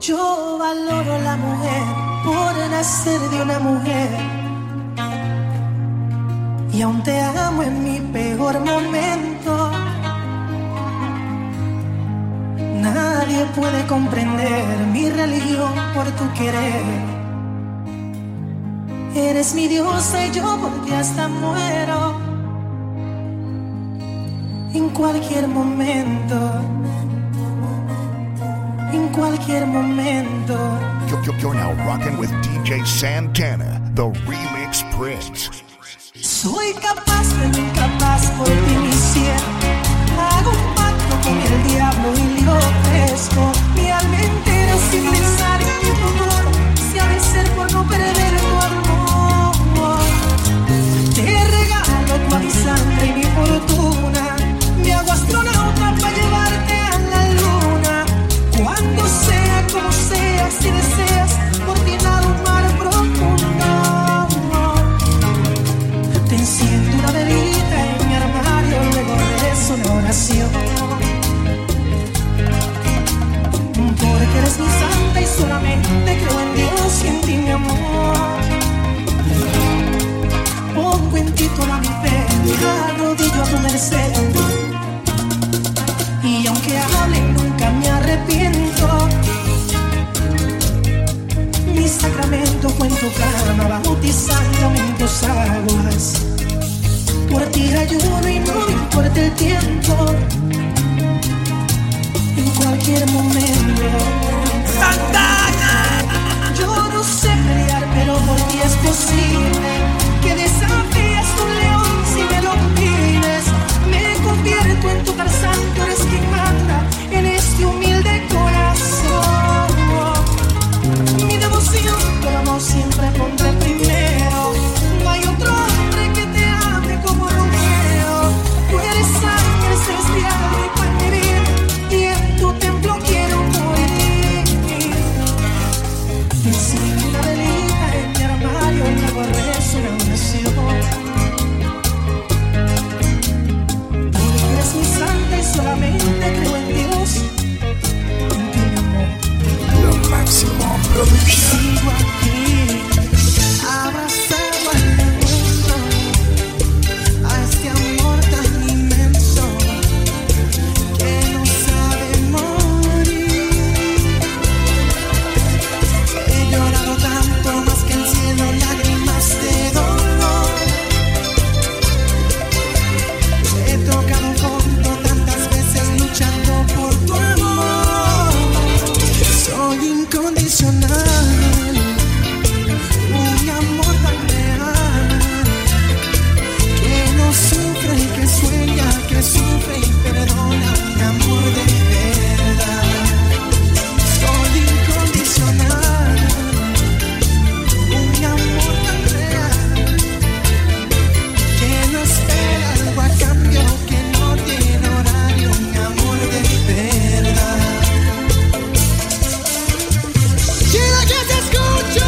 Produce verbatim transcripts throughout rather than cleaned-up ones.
Yo valoro a la mujer por nacer de una mujer, y aún te amo en mi peor momento. Nadie puede comprender mi religión por tu querer. Eres mi diosa y yo por ti hasta muero. En cualquier momento, en cualquier momento. You're now rocking with D J Santana, the Remix Prince. Soy capaz de lo incapaz por ti, mi cielo. Hago un pacto con el diablo y lo ofrezco. Mi alma entera sin pensar en mi futuro, si ha de ser por no perder tu amor. Te regalo toda mi sangre y mi fortuna. Me hago astronauta para llevarte a la luna. Cuando sea, como sea, si deseas, por ti nado un mar profundo. Te enciendo una velita en mi armario, luego rezo una oración. Porque eres mi santa y solamente creo en Dios y en ti, mi amor. Pongo en ti toda mi fe, me arrodillo a tu merced. Y aunque hable nunca me arrepiento. Mi sacramento fue en tu cama, bautizándome en tus aguas. Por ti ayuno y no me importa el tiempo. En cualquier momento. ¡Santana! Yo no sé pelear, pero por ti es posible que desafíes un león si me lo pides. Me convierto en tu Tarzán, tú eres quien manda en este humilde corazón. Mi devoción, tu amor siempre pondré primero. No hay otro hombre que te ame como Romeo. Tú eres ángel celestial y para mi vida, y en tu templo quiero morir. Enciendo una velita en mi armario y luego rezo una oración. Porque eres mi santa y solamente creo en Dios, en ti, mi amor. Lo máximo producción. Sigo aquí, abrazado al mundo, a este amor tan inmenso que no sabe morir. He llorado tanto más que el cielo, lágrimas de dolor. He tocado fondo tantas veces luchando por tu amor. Soy incondicional, un amor tan real, que no sufre y que sueña, que sufre y perdona, un amor de verdad. Soy incondicional, un amor tan real, que no espera algo a cambio, que no tiene horario, un amor de verdad. ¡Quiero que te escuche!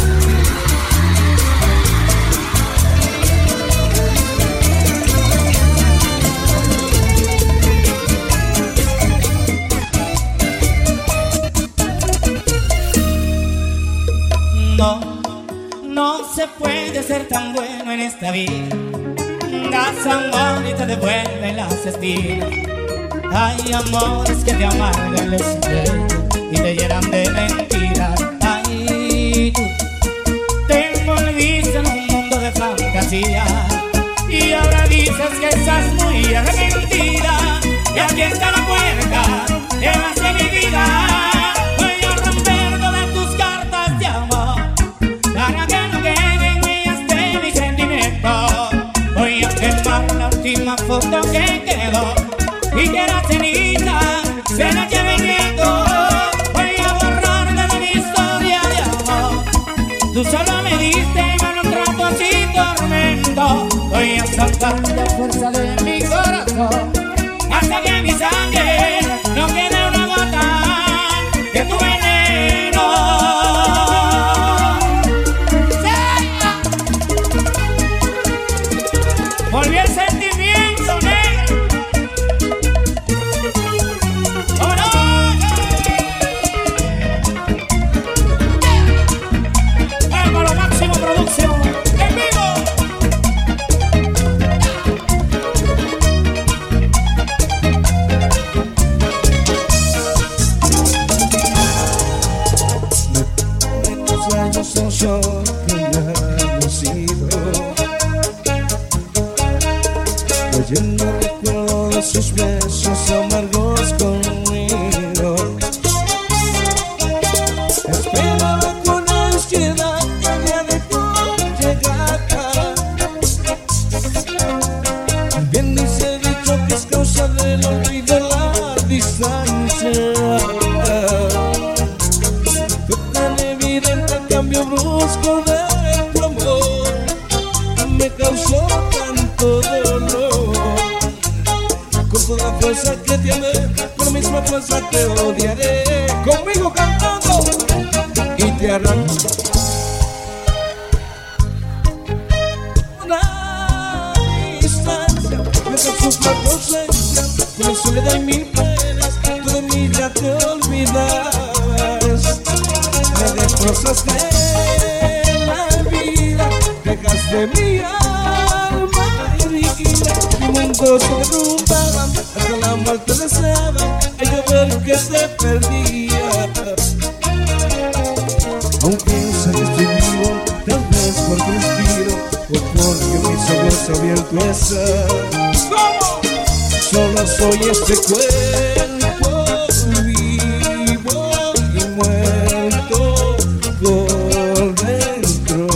No, no se puede ser tan bueno en esta vida. Das amor y te devuelven las espinas. Hay amores que te amargan los secretos y te llenan de mentiras. Ay, tú te envolviste en un mundo de fantasía y ahora dices que estás muy arrepentida. Y aquí está la puerta, llévase mi vida. Voy a romper todas tus cartas de amor para que no queden huellas de mi sentimiento. Voy a quemar la última foto que quedó y que la ceniza se la lleve el viento. Voy a borrar de mi historia de amor. Tú solo me diste mal un trato así tormento. Voy a sacar la fuerza de mi corazón hasta que mi sangre no quede una gota de tu veneno. Volví el sentimiento negro. Oh, no. trayendo recuerdo de sus besos amargos conmigo. Esperaba con ansiedad que ella dejó llegar. Bien dice dicho que es causa del olvido la distancia. Fue tan evidente el cambio brusco de tu amor, me causó tanto dolor. Con toda fuerza que te amé, con la misma fuerza te odiaré. Conmigo cantando y te arranco una distancia. Me causó la ausencia, con la soledad y mis penas, tú de mí ya te olvidas. Me destrozaste la vida, dejaste mi alma herida. Mi mundo se derrumbaba, hasta la muerte deseaba, hay que ver que te perdía. Aunque sé que estoy vivo, tal vez porque respiro, o porque mis ojos abiertos están. ¿Cómo? Solo soy este cuerpo vivo y muerto por dentro.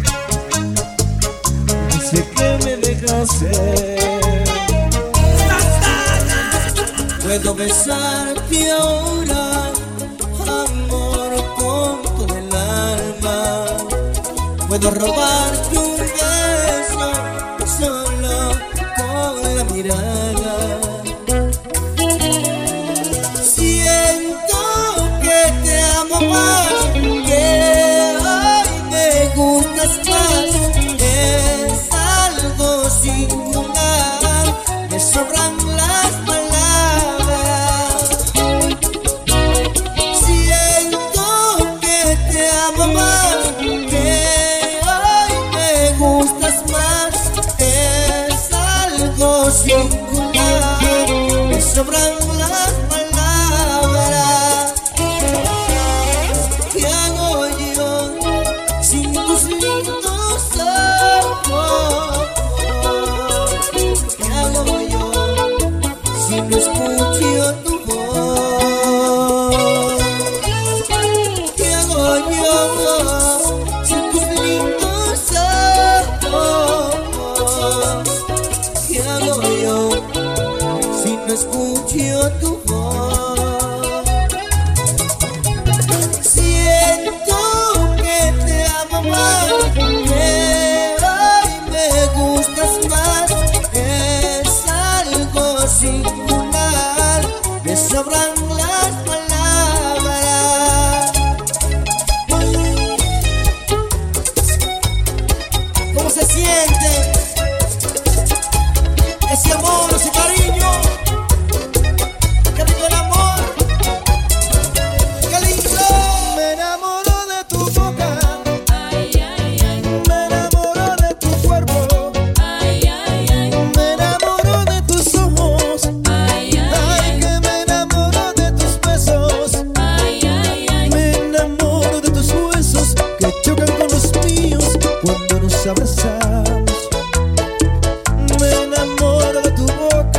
Sé que me dejaste. Puedo besarte ahora, amor, con todo el alma. Puedo robarte un beso solo con la mirada. Siento que te amo más, que hoy me gustas más. Es algo singular, me sobran las palabras. Siento que te amo más, que hoy me gustas más. Es algo singular, me sobran las palabras. ¿Qué hago yo sin tus lindos ojos? ¿Qué hago yo si no escucho tu voz? ¿Qué hago yo sin tus lindos ojos? ¿Qué hago yo si no escucho tu voz? Siento que te amo más, que hoy me gustas más. Es algo singular, me sobran las palabras. ¿Cómo se siente ese amor, ese cariño? ¡Qué rico el amor! ¡Qué lindo! Me enamoro de tu boca, Ay, ay, ay, me enamoro de tu cuerpo, ay, ay, ay, me enamoro de tus ojos. ay, ay, Ay, que me enamoro de tus besos, ay, ay, ay. me enamoro de tus huesos que chocan con los míos cuando nos abrazamos. Me enamoro de tu boca,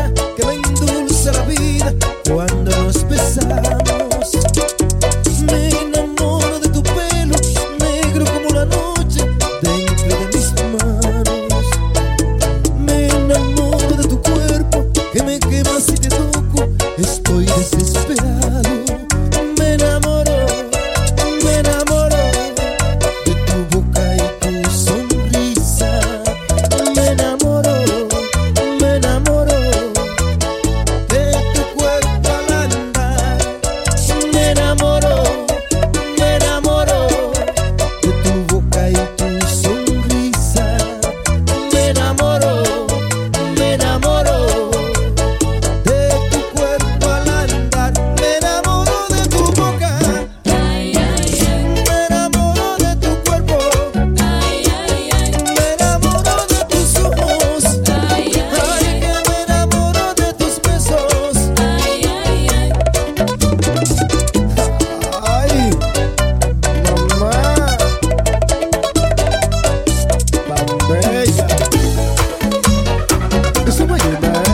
Eso me ayuda, ¿eh?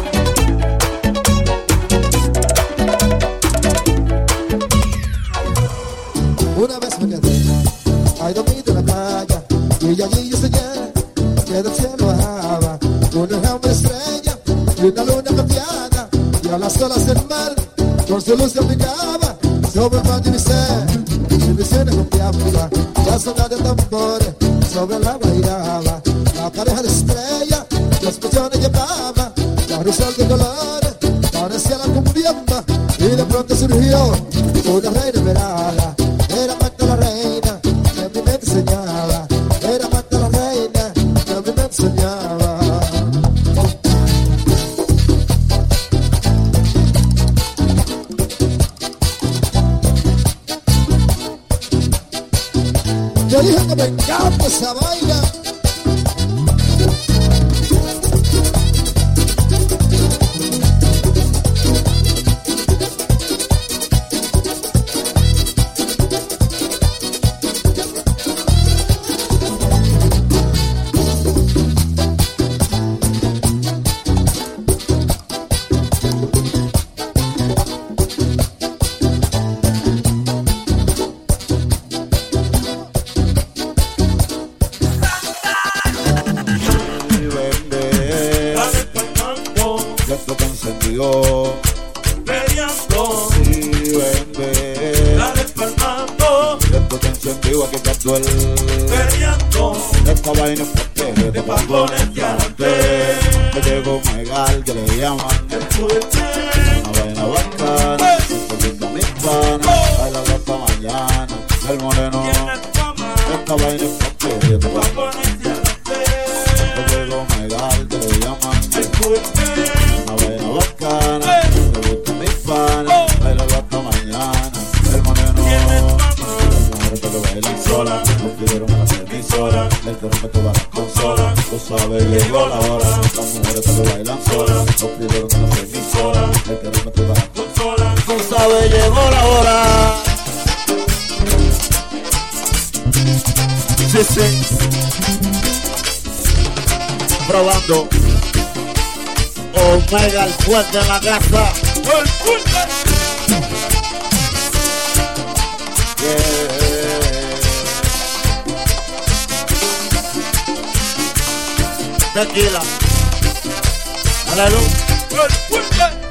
Una vez me quedé ahí dormido en la playa y allí yo soñé que del cielo bajaba una enorme estrella y una luna plateada y a las olas del mar con su luz que brillaba sobre el mar divisé mis visiones confiaban la zona de tambores sobre el agua giraba la pareja de estrella las pasiones llevaba la rosal de colores parecía la cumbiamba y de pronto surgió una reina verada. Era Magda la reina que a mí me enseñaba. Era Magda la reina que a mí me enseñaba. Yo dije que me encanta esa vaina. Esta vaina es porque te va a ponerte adelante. Me llegó Megal que le llaman el fuerte. Una vaina bacana, un poquito a mis panas. Baila hasta mañana, el moreno. Esta vaina es porque te va a ponerte adelante. Me llegó Megal que le llaman el fuerte. Una vaina bacana, un poquito a mis panas. Baila hasta mañana, el moreno. Las mujeres que bailan solas no pidieron a las emisoras. El que rompe todas las consolas, tú sabes, llegó la hora. Las mujeres que bailan solas no pidieron a las emisoras. El que rompe todas las consolas, tú sabes, llegó la hora. Sí, sí. Probando Omega, el fuerte en la casa. El fuerte. Yeah. Tequila. Aleluya. El fuerte.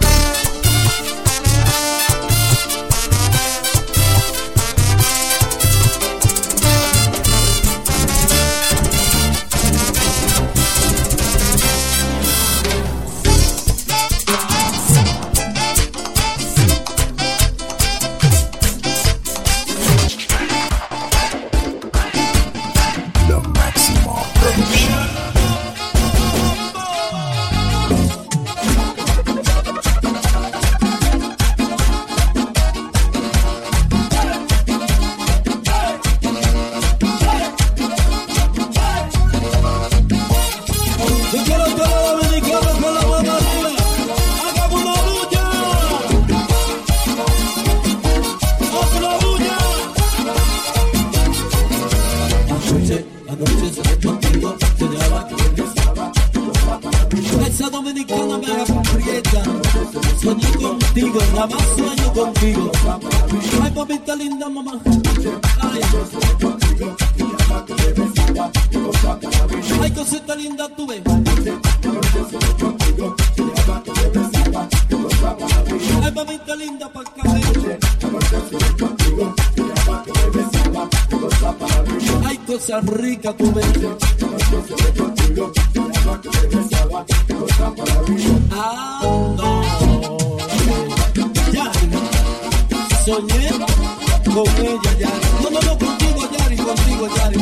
Esa dominicana me aprieta. Soñé contigo, nada más sueño contigo. Ay, papita linda, mamá. Ay, ay, cosita linda, tú ves. Ay, mamita linda, pa'l cabello. Ay, cosas ricas, tú ves. Ah, no. Yari, soñé con ella, Yari. No, no, no, contigo, Yari, contigo, Yari.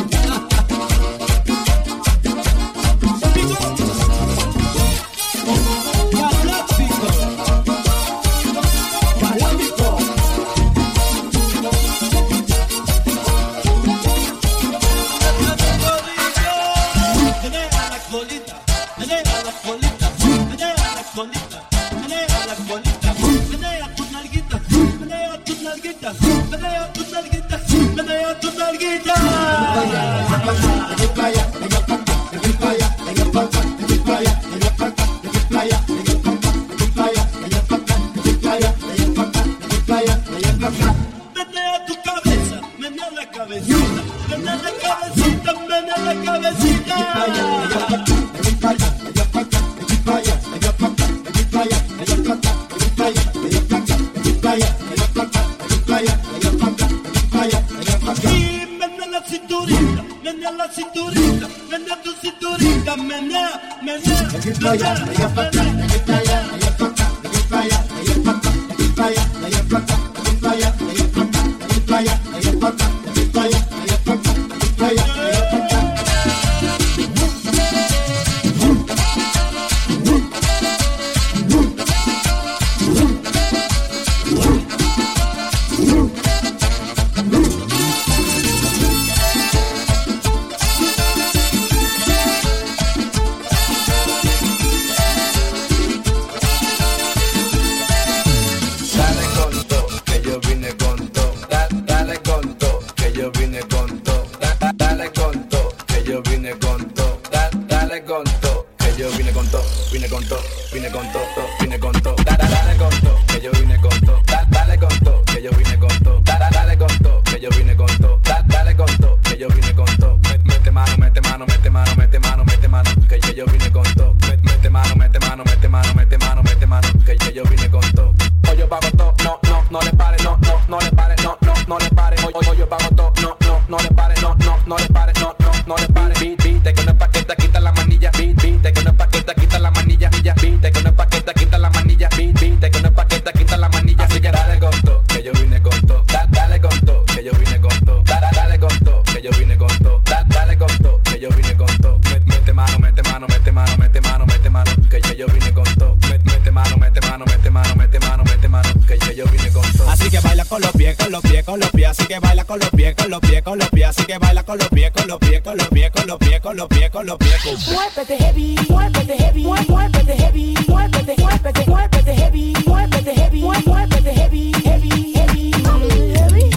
Muévete heavy, muévete heavy, muévete heavy, muévete, muévete, muévete heavy, muévete heavy, muévete heavy, heavy, heavy, heavy,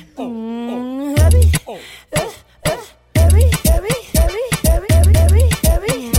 mm, heavy, eh, eh, heavy, heavy, heavy, heavy, heavy, heavy, heavy,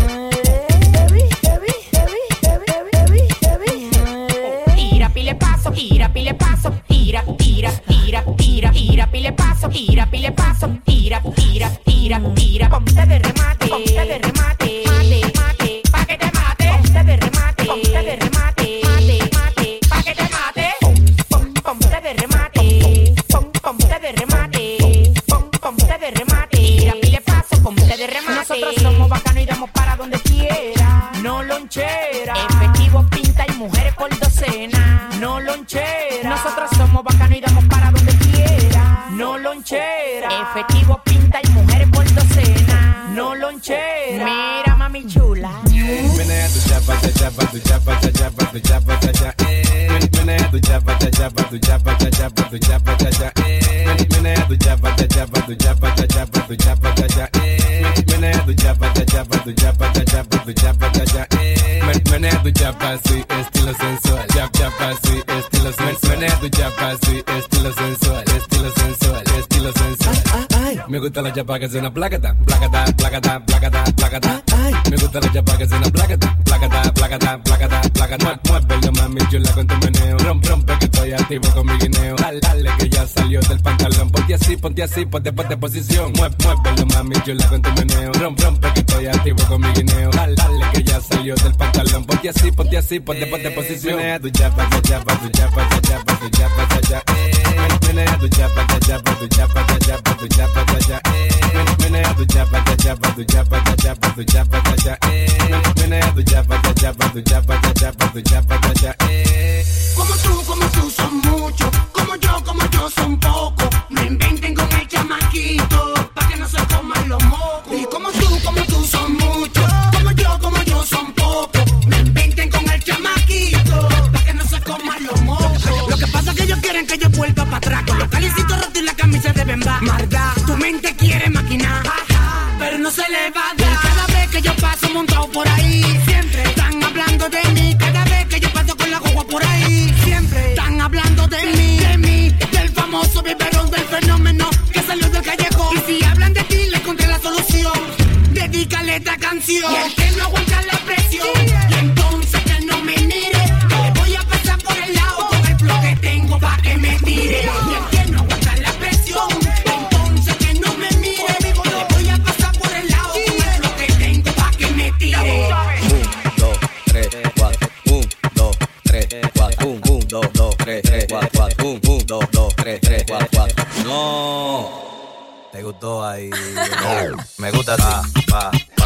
heavy, heavy, heavy, heavy, heavy, heavy. Tira pile paso, tira pile paso, tira, tira, tira, tira, tira pile paso, tira pile paso, tira, tira, tira, tira, ponte de remate, ponte de remate, mate, mate, pa' que te mate, ponte de remate, ponte de remate, mate, mate, pa' que te mate, pom, pom, ponte de remate, pom, ponte de remate, pom, ponte de remate, tira pile paso, ponte de remate. Nosotros somos bacanos y damos para donde quiera, no lonchera, efectivo, pinta y mujeres por docena, no lonchera. Nosotros somos bacanos y damos para donde quiera, no lonchera, efectivo, pinta y mujeres por docena, no lonchera. Mira mami chula, menea tu chapa, cha chapa, tu chapa, cha chapa, tu chapa, cha cha, eh. Menea tu chapa, cha chapa, tu chapa, cha chapa, tu chapa, cha cha, eh. Menea tu chapa, cha chapa, tu chapa, cha chapa, tu chapa, cha cha, eh. Menea tu chapa, cha chapa, tu chapa, cha chapa, tu chapa, cha cha, eh. Menea tu chapa, sí, estilo sensual, chap chapa, sí, estilo sensual. Menea tu chapa, sí, estilo sensual, estilo sensual, estilo sensual. Me gusta la chapa que suena placata, placata, placata, placata, placata. Me gusta la chapa que suena placata, placata, placata, placata, placata. Muévelo mami chula con tu meneo, rompe, rompe que estoy activo con mi guineo. Dale, dale que ya salió del pantalón, ponte así, ponte así, ponte, ponte posición. Muévelo mami chula con tu meneo, rompe, rompe que estoy activo con mi guineo. Dale, dale que ya salió del pantalón, ponte así, ponte así, ponte, ponte posición. Menea tu chapa, cha chapa, tu chapa, cha chapa, tu chapa, cha cha. Menea tu chapa, cha chapa, tu chapa, cha chapa, tu chapa, cha cha. Menea tu chapa, cha chapa, tu chapa, cha chapa, tu chapa, cha cha. Menea tu chapa, cha chapa, tu chapa, cha chapa, tu chapa, cha cha. Como tú, como tú son muchos, como yo, como yo son pocos. No inventen con el chamaquito, pa' que no se coman los mocos. Y como tú, como tú son muchos, como yo, como yo son pocos. No inventen con el chamaquito, pa' que no se coman los mocos. Lo que pasa es que ellos quieren que yo vuelva para atrás, con los calicitos rotos y la camisa de bemba. Maldad, tu mente quiere maquinar, pero no se le va a dar. Cada vez que yo paso montado por ahí, siempre están hablando de mí. Cada vez que yo paso con la guagua por ahí, siempre están hablando de mí, de mí, del famoso biberón, del fenómeno que salió del callejón. Y si hablan de ti, le encontré la solución. Dedícale esta canción. Y el que no aguanta la presión, y entonces que no me mire, que le voy a pasar por el lado con el flow que tengo pa' que me tire. Y el que no aguanta la presión, entonces que no me mire, que le voy a pasar por el lado con el flow que tengo pa' que me tire. Un, dos, tres, cuatro. Un, dos, tres, cuatro. Un, un, dos, dos, tres, tres, cuatro, cuatro. Un, un, dos, dos, tres, tres, cuatro, cuatro. No. ¿Te gustó ahí? No. Me gusta así. Pa, pa,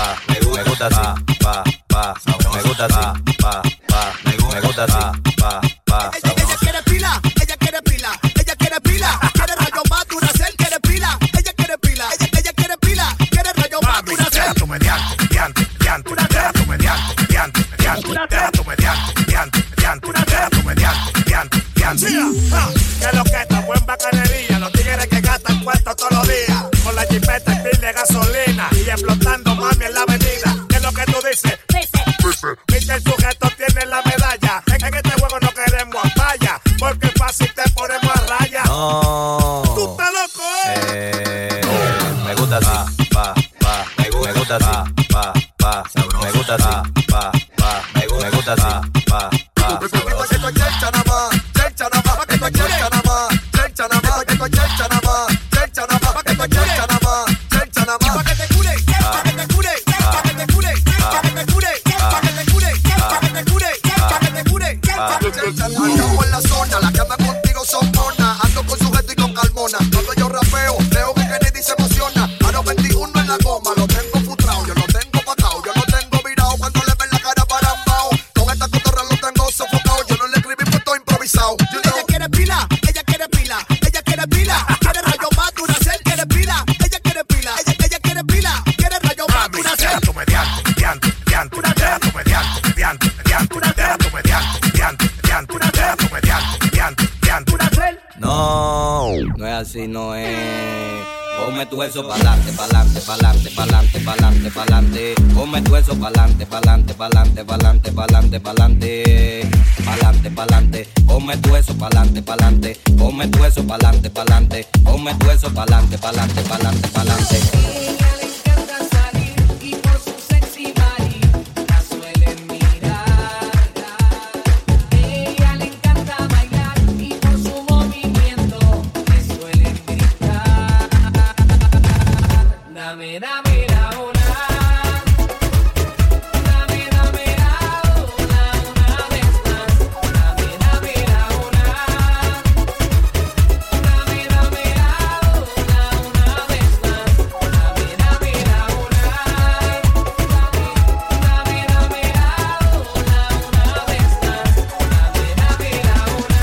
pa, me gusta así, pa, pa, me gusta así, pa, pa, me gusta así, pa, pa. Ella quiere pila, ella quiere pila, ella quiere pila, quiere rayo más Duracell, quiere pila, ella quiere pila, ella, ella quiere pila, quiere rayo más Duracell. Deja tu mediante, diante, diante, deja tu mediante, diante, diante, deja tu mediante, diante, diante, deja tu mediante, diante, diante. Que lo que está buen bacanería, los tigres que gastan cuarto todos los días, con la jipeta y pil de gasolina y explotando mami en la avenida. ¿Qué es lo que tú dices? Viste, el sujeto tiene la medalla. En, en este juego no queremos falla, porque fácil te ponemos a raya. No. ¿Tú estás loco, eh? Me gusta así, pa, pa, me gusta así, pa, pa, me gusta así, pa, pa, me gusta así, pa, pa. Esto es chelcha nada más, chelcha nada más, esto es chelcha nada más, chelcha nada más, esto es chelcha nada más, chelcha nada más, esto es chelcha nada más, chelcha nada más. Pa' que te cure, pa' que te cure, pa' que te cure, pa' que te cure, pa' que te cure, pa' que te cure, pa' que te cure, pa' que te cure. Ando en la zona, las que andan contigo son monas, ando con sujeto y con calmona. Cuando yo rapeo, creo que Kennedy se emociona. A los veintiuno en la goma, lo tengo frustrado, yo lo tengo patao, yo lo tengo virado. Cuando le ven la cara para ambao, con esta cotorra lo tengo sofocado. Yo no le escribí, pues todo improvisado. Ella quiere pila, ella quiere pila, ella quiere pila, quiere rayo más Duracell, quiere pila, ella quiere pila, ella, ella quiere pila, quiere rayo más Duracell. Deja tu mediante, diante, diante, deja tu mediante, diante, diante, deja tu mediante, diante, diante, deja tu mediante, diante, diante. No, no es así, no es. Ponme tu eso pa'lante, pa'lante, pa'lante, pa'lante, pa'lante, pa'lante. Ponme tu eso pa'lante, pa'lante, pa'lante, pa'lante, pa'lante, pa'lante, pa'lante, pa'lante. Ponme tu eso pa'lante, pa'lante. Ponme tu eso pa'lante, pa'lante. Ponme tu eso pa'lante, pa'lante, pa'lante, pa'lante. Ella le encanta salir y por su sexy body la suelen mirar. Ella le encanta bailar y por su movimiento le suelen gritar. Dame, dame la hora. Dame, dame la hora una vez más. Dame, dame la hora. Dame, dame la hora una vez más. Dame, dame la hora. Dame, dame la hora una vez más. Dame, dame la hora.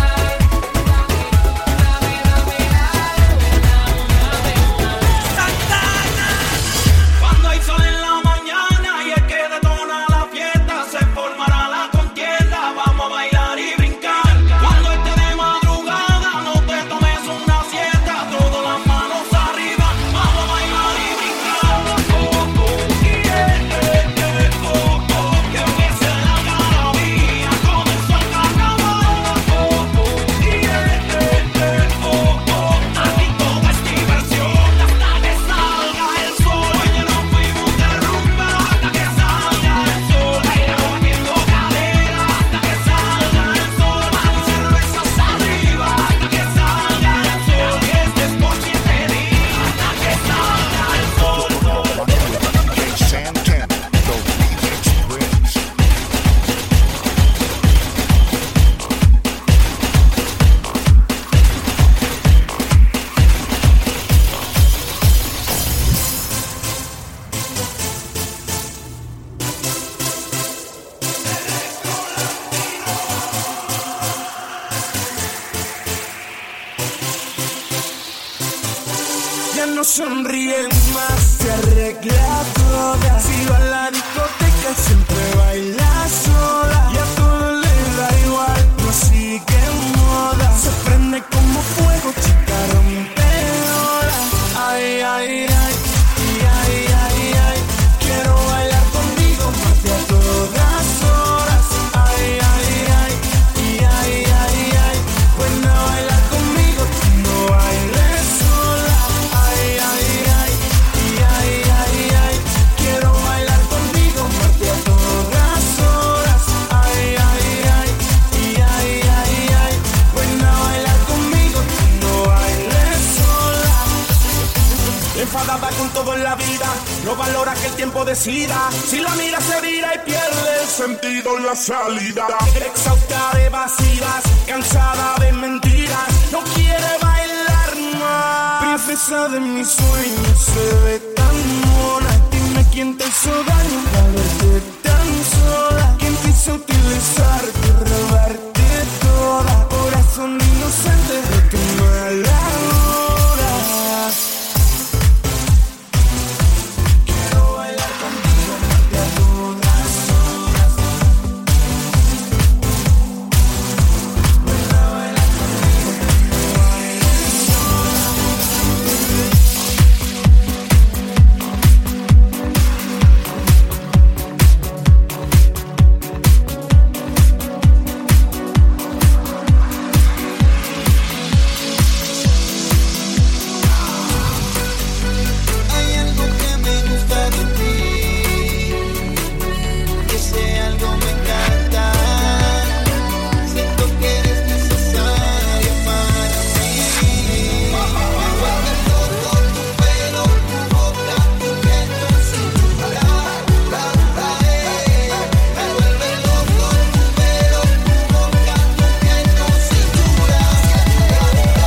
Dame, dame la hora una vez más. Santana. Cuando hay sol en la mañana y el que detona la fiesta, se formará la contienda. Vamos a bailar y brincar. Cuando esté de madrugada, no te tomes una siesta. Todas las manos arriba, vamos a bailar y brincar. Oh, oh, yeah, yeah, yeah, oh, oh. Que empiece la algarabía, comenzó el carnaval. Oh, oh, yeah, yeah, yeah, oh, oh. Aquí todo es diversión hasta que salga el sol. Hoy ya no fuimos de rumba hasta que salga el sol. Baila moviendo cadera hasta que salga el sol. Manos y cervezas arriba hasta que salga el sol. Y este es por siete días hasta que salga el sol. D J Santana, the remix prince. Ya no sonríe más, se arregla toda. Si va a la discoteca siempre baila sola. Y a todo le da igual, no sigue moda. Se prende como fuego, chica rompedora. Ay, ay, ay, y ay, ay, ay. Quiero bailar conmigo más de a todas horas. Ay, ay, ay, y ay, ay, ay. Ven a bailar conmigo, no bailes sola. Ay, ay, ay, y ay, ay, ay. Quiero bailar conmigo más de a todas horas. Ay, ay, ay, y ay, ay, ay. Ven a bailar conmigo, no bailes sola. Enfadada con todo en la vida, no valora que el tiempo decida. Si la mira se vira y pierde el sentido en la salida. Exhausta de vacías, cansada de mentiras, no quiere bailar más. Princesa de mis sueños, se ve tan mona. Dime ¿Quién te hizo daño al verte tan sola? ¿Quién quiso utilizarte y robarte toda? Corazón inocente de tu mala hora. Quiero bailar contigo a todas horas. Ven a bailar conmigo, no bailes sola. Hay algo que me gusta de ti, ese algo me encanta. Siento que eres necesaria para mí. Me vuelve loco tu pelo, tu boca, tu piel, tu cintura. La, la, eh. Me vuelve loco tu pelo, tu boca, tu piel, tu cintura. La, la,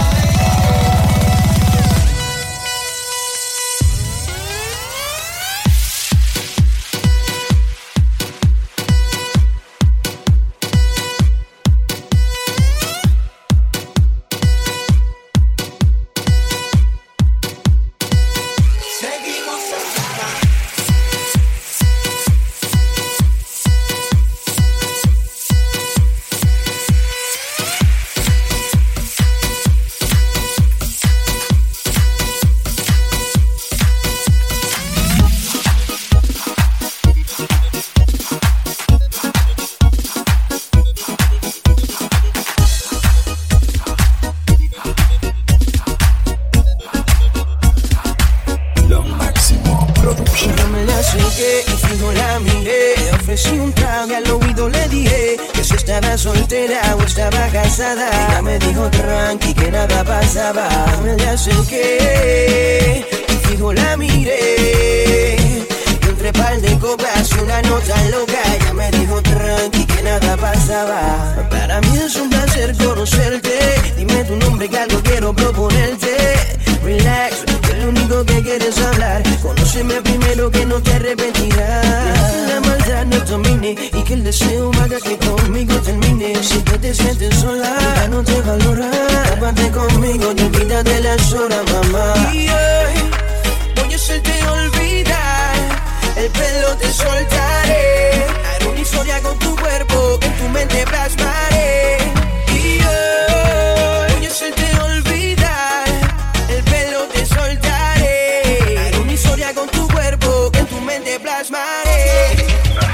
seguimos acá. Lo máximo producción. Yo me la acerqué y fijo la miré. Ofrecí un trago y al oído le dije que si estaba soltera o estaba casada. Ella me dijo tranqui que nada pasaba. Me la acerqué y fijo la miré. Y entre par de copas y una nota loca. Ella me dijo tranqui que nada pasaba. Para mí es un placer conocerte. Dime tu nombre que algo quiero proponerte. Relax, que lo único que quieres hablar. Conóceme primero que no te arrepentirás. La maldad no domine y que el deseo haga que conmigo termine. Si tú te sientes sola, ya no te valora. Aparte conmigo, y olvídate las horas, mamá. Y hoy voy a hacerte olvidar. El pelo te soltaré. Haré una historia con tu cuerpo que en tu mente plasmaré. Y hoy voy a hacerte olvidar. El pelo te soltaré. Haré una historia con tu cuerpo que en tu mente plasmaré.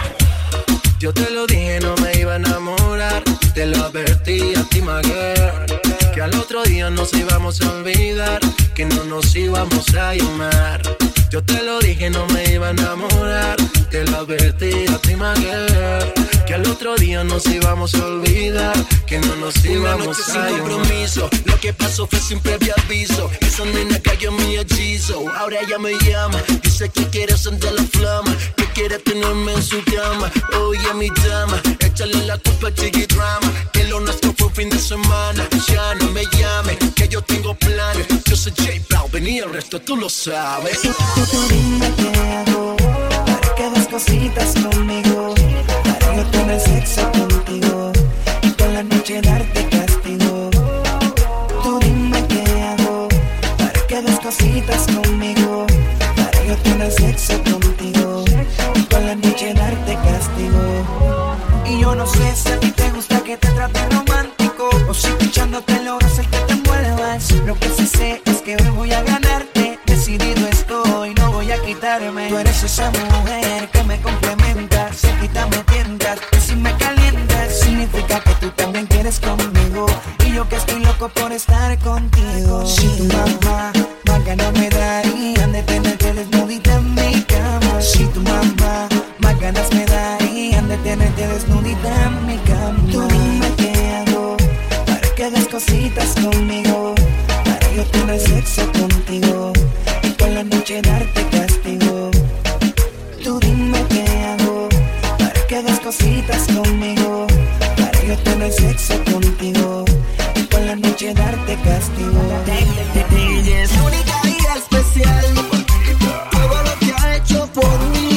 Yo te lo dije, no me iba a enamorar. Te lo advertí a ti, my girl, que al otro día nos íbamos a olvidar, que no nos íbamos a llamar. Yo te lo dije, no me iba a enamorar. Te lo advertí a ti, my girl, que al otro día nos íbamos a olvidar, que no nos íbamos a llamar. Una noche sin compromiso, lo que pasó fue sin previo aviso. Esa nena cayó en mi hechizo, ahora ella me llama. Dice que quiere sentir la flama, que quiere tenerme en su cama. Oye, mi dama, échale la culpa a Chiqui Drama, que lo nuestro fue fin de semana. Ya no me llame, que yo tengo planes. Yo soy J Balvin y el resto tú lo sabes. Tú dime qué hago para que hagas cositas conmigo, para yo tener sexo contigo y toda la noche darte castigo. Tú dime qué hago para que hagas cositas conmigo, para yo tener sexo contigo y toda la noche darte castigo. Y yo no sé si a ti te gusta que te trate romántico o si escuchándote logras el que te envuelvas. Lo que sí sé es que hoy voy a ganarte. Decidido estoy, no voy a quitarme. Tú eres esa mujer que me complementa, se quita, me tientas, y si me calientas significa que tú también quieres conmigo. Y yo que estoy loco por estar contigo. Si tu mamá más ganas me darían de tenerte desnudita en mi cama. Si tu mamá más ganas me darían de tenerte desnudita en mi cama. Tú dime qué hago para que hagas cositas conmigo, para yo tener sexo contigo y toda la noche darte castigo. Tú dime qué hago para que hagas cositas conmigo, para yo tener sexo contigo y toda la noche darte castigo. Ella es única y especial, todo lo que ha hecho por mí.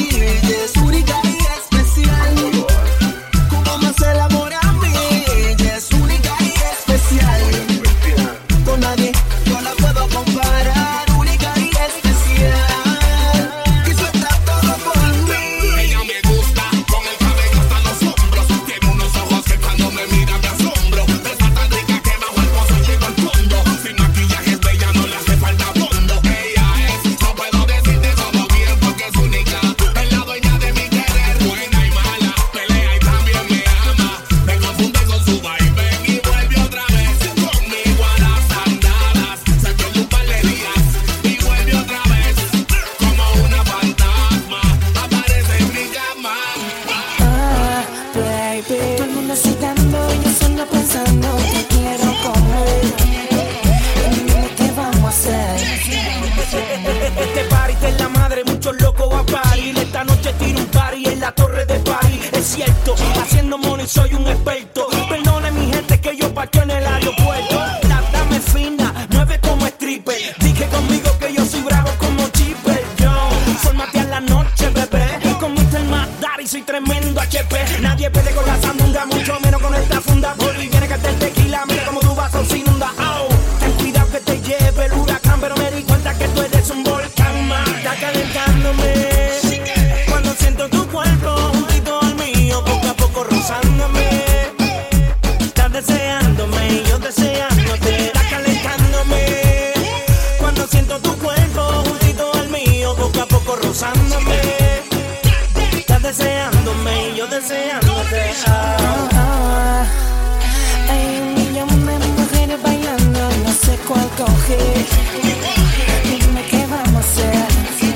baby. Todo el mundo citando y yo solo pensando que quiero comer. Dime qué vamos a hacer. Este party es la madre, muchos locos a parir. Esta noche tiro un party en la torre de París. Es cierto, haciendo money soy un experto. Perdone mi gente que yo parqué en el aeropuerto. La dame fina, nueve como stripper. Dije conmigo que yo soy bravo como Chipper. Yo, fórmate a la noche, bebé. Con mister Mad Daddy soy tremendo H P. Nadie puede con la sandunga, mucho menos con esta funda. Boli viene que el tequila, mira como tu vaso se inunda. Oh, ten cuidado que te lleve el huracán, pero me di cuenta que tú eres un volcán más. Está calentándome cuando siento tu cuerpo juntito al mío, poco a poco rozándome. Estás deseándome y yo deseándote. Está calentándome cuando siento tu cuerpo juntito al mío, poco a poco rozándome. Estás deseándome y yo deseándote. Ah, ah, hay un millón de mujeres bailando, no sé cuál coger. Dime qué vamos a hacer.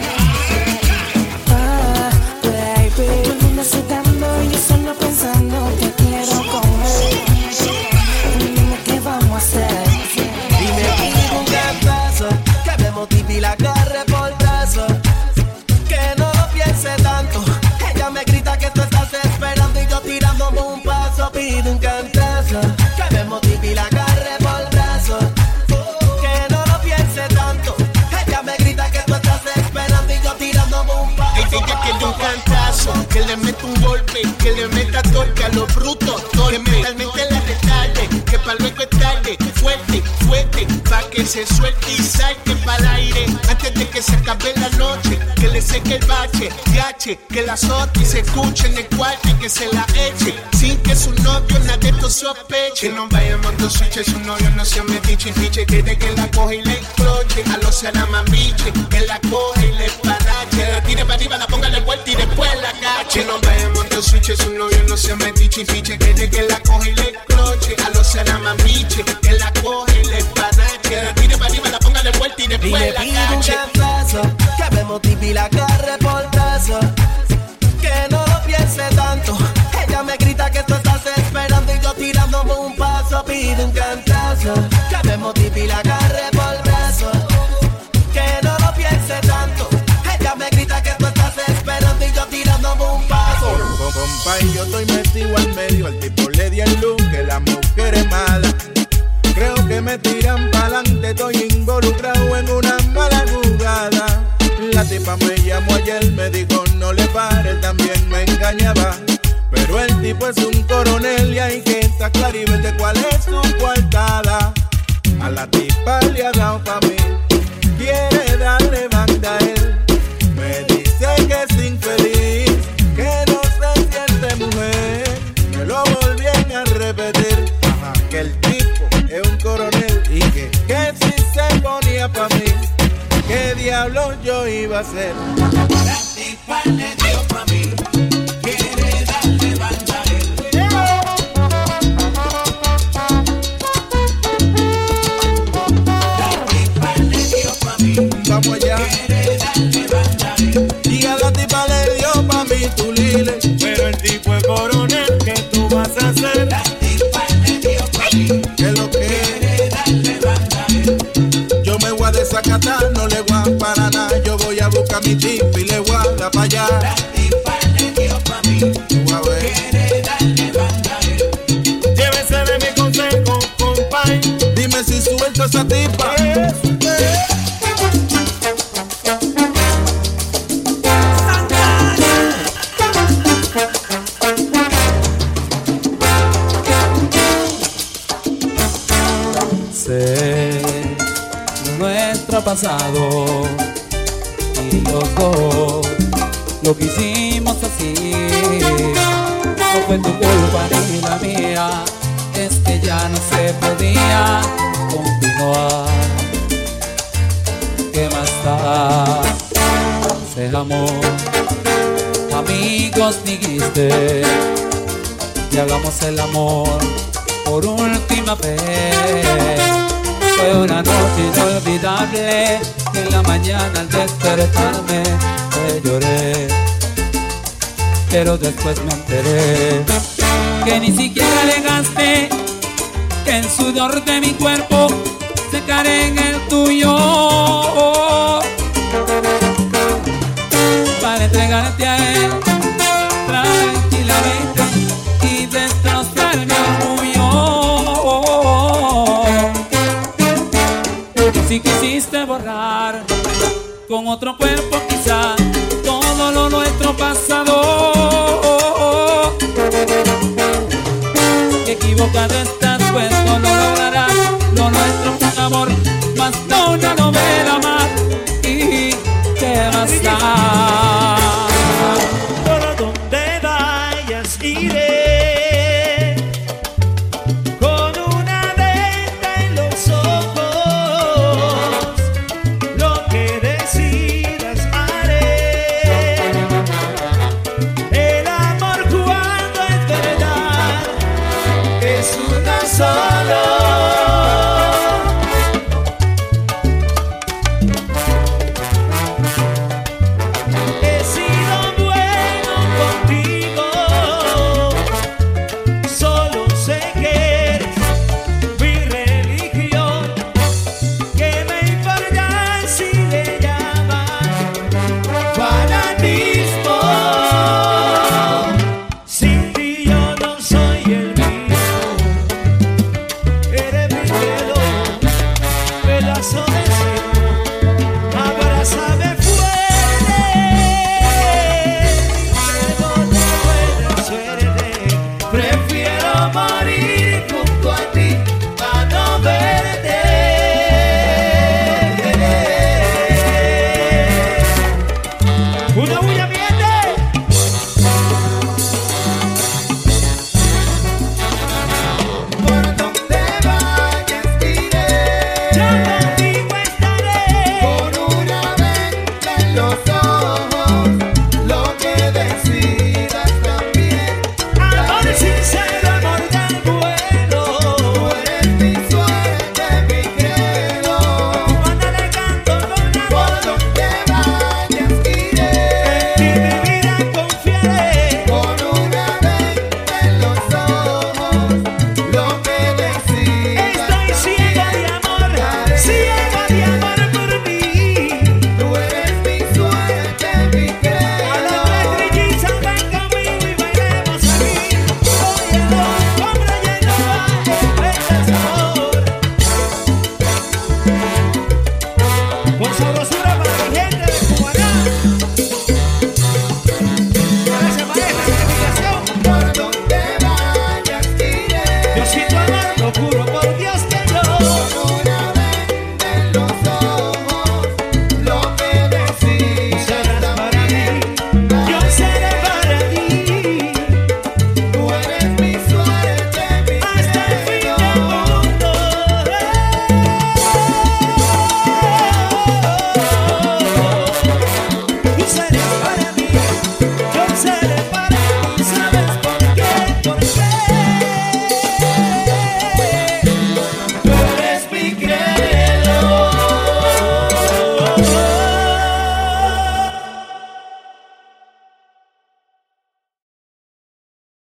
Ah, baby. Todo el mundo sudando y yo solo pensando que quiero comer. Dime qué vamos a hacer. Dime pido un cantazo, que me motive y la agarre por brazo. Que no lo piense tanto. Ella me grita que tú estás esperando y yo tirándome un paso. Pido un cantazo, que me motive y la agarre por brazo. Que no lo piense tanto. Ella me grita que tú estás esperando y yo tirándome un paso. Ella quiere un cantazo, que le meta un golpe, que le meta torque a los brutos, que mentalmente la retarde, que pa' luego es tarde, fuerte, fuerte, pa' que se suelte y salte pa'l aire, antes de que se acabe la noche, que le seque el bache, gache, que la azote y se escuche en el cuarto y que se la eche, sin que su novio nada de esto sospeche. Que no vayamos dos switches, su novio no se me diche y fiche, quiere que la coge y le encloche, a los saramambiche, que la coge y le parache, la tire para arriba, la ponga de vuelta y después la cache. Que no vayamos dos switches, su novio no se me diche y fiche, quiere que la coge y le encloche, a los saramambiche, que la coge y le parache, la tire para arriba, la ponga de vuelta y después Dile la pido un cache. cantazo, que me motive y la agarre por brazo. Que no lo piense tanto. Ella me grita que tú estás esperando y yo tirándome un paso. Pido un cantazo, que me motive y la agarre por brazo. Que no lo piense tanto. Ella me grita que tú estás esperando y yo tirándome un paso. Compay, yo estoy metido al medio, al tipo le di el look, que la mujer es mala. Creo que me tiran pa'lante, estoy involucrado en una mala jugada. La tipa me llamó ayer, me dijo no le pare, él también me engañaba. Pero el tipo es un coronel y hay que estar claro y ver de cuál es su coartada. A la tipa le ha dado pa' mí, quiere darle banda a él. Me dice que es infeliz, que no se siente mujer. Me lo volvían a repetir, ajá, que el tipo es un coronel y que, que si se ponía pa' mí, ¿qué diablos yo iba a hacer? La tipa le dio pa' mí, quiere darle banda a él. La tipa le dio pa' mí, vamos allá, quiere darle banda a él. Y a la tipa le dio pa' mí tu lile, pero el tipo es coronel, ¿qué tú vas a hacer? La tipa le dio pa' mí, que lo que quiere darle banda a él. yo me voy a desacatar, no le voy a para nada. Yo voy a buscar mi tip y le voy a dar pa' allá. La tipa le dio pa' mí, Tú a ver. quiere darle banda a él. Llévese de mi consejo, compay. Dime si suelto esa tipa. Sé nuestro pasado y los dos lo que hicimos así. No fue tu culpa ni la mía, es que ya no se podía continuar. ¿Qué más da? Seamos amigos, dijiste, y hagamos el amor por última vez. Fue una noche inolvidable y en la mañana al despertarme te lloré, pero después me enteré que ni siquiera dejaste que el sudor de mi cuerpo secaré en el tuyo para entregarte a él tranquilamente y destrozar mi orgullo. Si quisiste borrar con otro cuerpo quizá todo lo nuestro pasado, equivocado estás pues no lo lograrás, lo nuestro fue un amor más no una novela más y te basta. Por donde vayas iré con una venda en los ojos, lo que decidas haré. El amor cuando es verdad es uno solo. He sido bueno contigo, solo sé que eres mi religión. Que me importa si le llamas fanatismo. Sin ti yo no soy el mismo. Eres mi pelo, pedazo de cielo. Abrázame fuerte, luego de buena suerte. Prefiero morir junto a ti a no verte. Una bulla miente. Por donde vayas iré, yo contigo estaré. Con una venda en los ojos, lo que decidas también. Amor sincero, amor del bueno. Tú eres mi suerte, mi credo. Cuando le canto con amor. Por donde vayas iré. En ti mi vida confiaré. Con una venda en los ojos, lo que decidas. Estoy ciego de amor, ciego de amor por ti. Tú eres mi suerte, mi credo. A las tres trillizas ven conmigo y bailemos aquí. Óyelo, hombre lleno de sabor. Con sabrosura para mi gente de Cumaná. Gracias, maestra, de invitación. Por donde vayas iré. Diosito